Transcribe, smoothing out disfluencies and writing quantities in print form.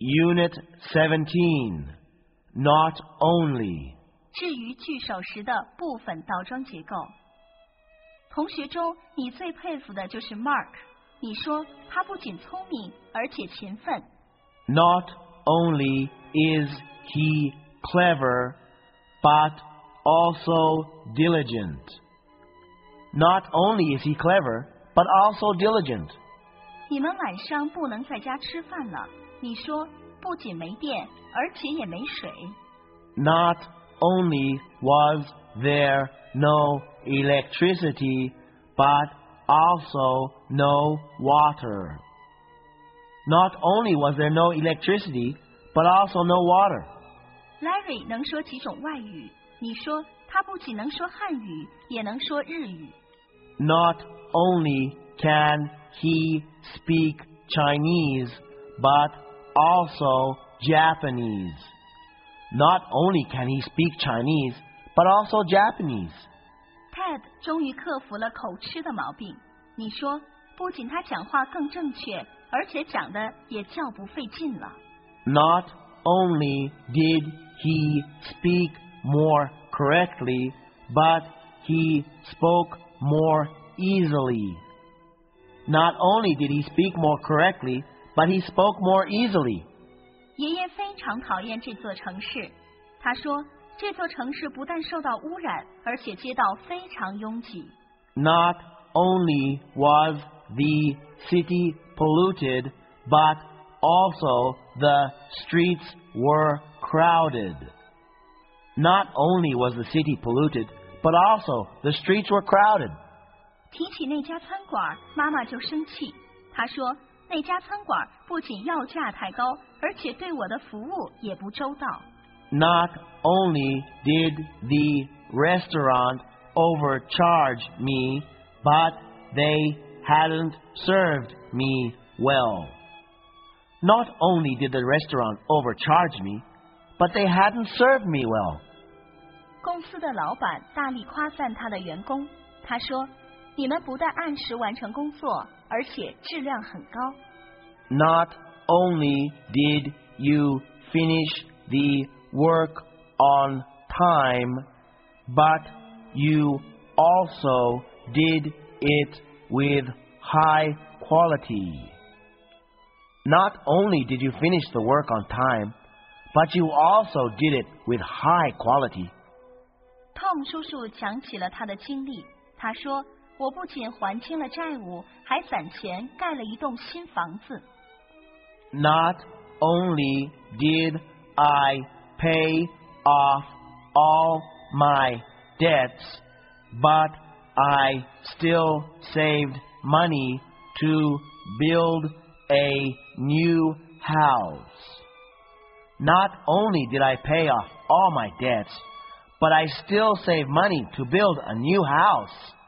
Unit 17. Not only. 至于句首时的部分倒装结构。同学中你最佩服的就是 Mark， 你说他不仅聪明，而且勤奋。 Not only is he clever, but also diligent. Not only is he clever, but also diligent. 你们晚上不能在家吃饭了，你说不仅没电，而且也没水。 Not only was there no electricity, but also no water. Not only was there no electricity, but also no water. Larry 能说几种外语，你说他不仅能说汉语，也能说日语。 Not only can he speak Chinese, but also Japanese. Not only can he speak Chinese, but also Japanese. Ted 终于克服了口吃的毛病，你说不仅他讲话更正确，而且讲的也较不费劲了。 Not only did he speak more correctly, but he spoke more easily. Not only did he speak more correctly, but he spoke more easily. 爷爷非常讨厌这座城市，他说这座城市不但受到污染，而且街道非常拥挤。 Not only was the city polluted, but also the streets were crowded. Not only was the city polluted, but also the streets were crowded. 提起那家餐馆，妈妈就生气。她说那家餐馆不仅要价太高，而且对我的服务也不周到。 Not only did the restaurant overcharge me, but they hadn't served me well. Not only did the restaurant overcharge me, but they hadn't served me well. 公司的老板大力夸赞他的员工，他说你们不但按时完成工作，而且质量很高。 Not only did you finish the work on time, but you also did it with high quality. Not only did you finish the work on time, but you also did it with high quality. Tom 叔叔讲起了他的经历，他说我不仅还清了债务，还攒钱盖了一栋新房子。 Not only did I pay off all my debts, but I still saved money to build a new house. Not only did I pay off all my debts, but I still saved money to build a new house.